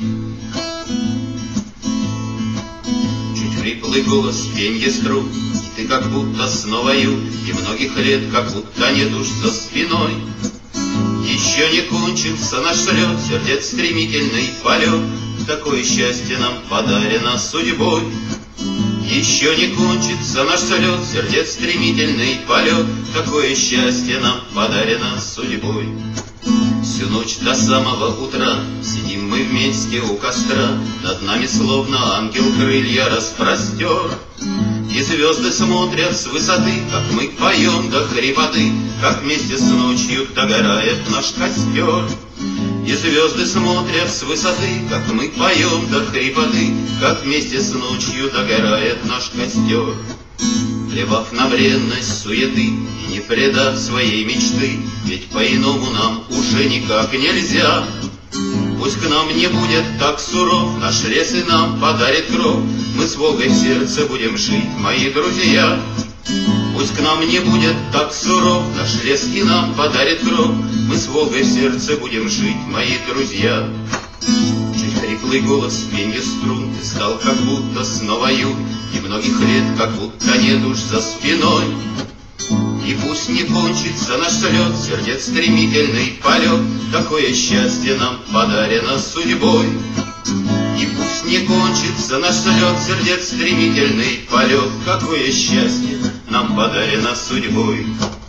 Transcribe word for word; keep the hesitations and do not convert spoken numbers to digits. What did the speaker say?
Чуть хриплый голос, пенье струн, ты как будто снова ю, и многих лет как будто нет уж за спиной. Еще не кончился наш слет, сердец стремительный полет, такое счастье нам подарено судьбой. Еще не кончится наш слет, сердец стремительный полет, такое счастье нам подарено судьбой. Всю ночь до самого утра сидим мы вместе у костра, над нами словно ангел крылья распростер. И звезды смотрят с высоты, как мы поем до хрипоты, как вместе с ночью догорает наш костер. И звезды смотрят с высоты, как мы поем до хрипоты, как вместе с ночью догорает наш костер. Плевав на бренность суеты и не предав своей мечты, ведь по-иному нам уже никак нельзя. Пусть к нам не будет так суров, наш лес и нам подарит кров, мы с Волгой в сердце будем жить, мои друзья. Пусть к нам не будет так суров, наш лес и нам подарит кров, мы с Волгой в сердце будем жить, мои друзья. Чуть хриплый голос, пенье струн, ты стал как будто снова юг, и многих лет как будто нет уж за спиной. И пусть не кончится наш слет, сердец стремительный полет, такое счастье нам подарено судьбой. И пусть не кончится наш слет, сердец стремительный полет, какое счастье нам подарено судьбой.